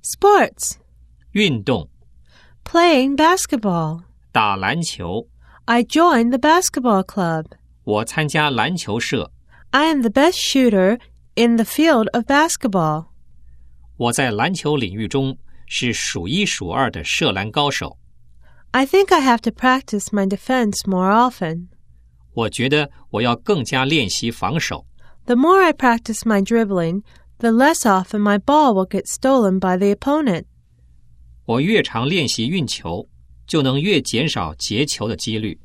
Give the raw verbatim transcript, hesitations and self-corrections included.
Sports. 运动 Playing basketball. 打篮球 I joined the basketball club. 我参加篮球社 I am the best shooter in the field of basketball. 我在篮球领域中是数一数二的射篮高手 I think I have to practice my defense more often. 我觉得我要更加练习防守 The more I practice my dribbling, the less often my ball will get stolen by the opponent. 我越常练习运球就能越减少劫球的几率